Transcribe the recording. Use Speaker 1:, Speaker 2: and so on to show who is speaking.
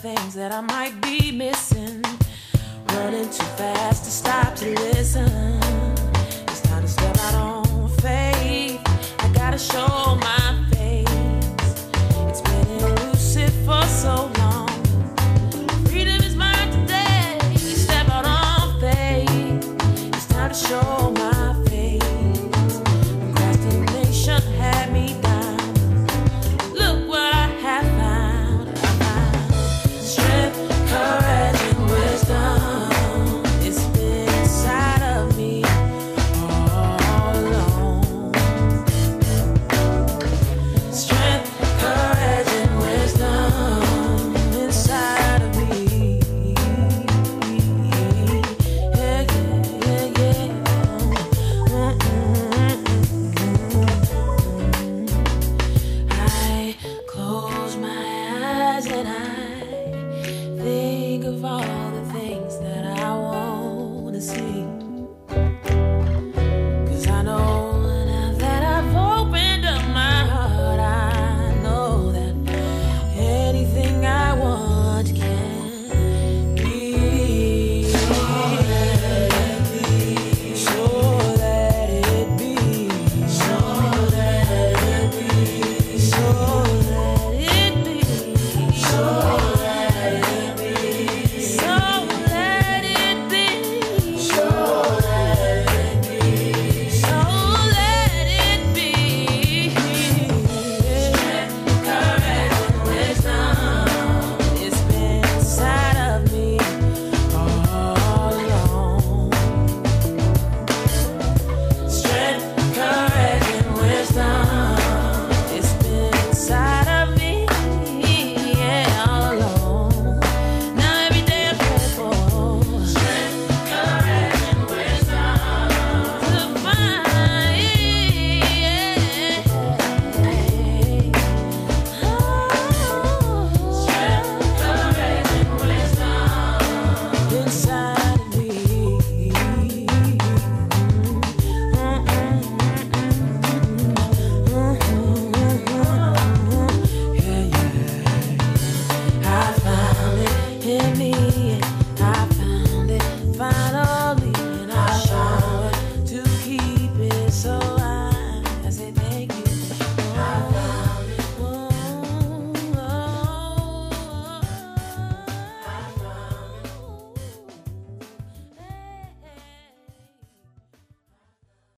Speaker 1: things that I might be missing. Running too fast to stop to listen. It's time to step out on faith. I gotta show my face. It's been elusive for so long. Freedom is mine today. Step out on faith. It's time to show my face. Procrastination had me down. Look what I have found. I found strength, courage, and wisdom. It's been inside of me all along. Strength, courage, and wisdom inside of me. Yeah, yeah, yeah, yeah. I close my eyes and I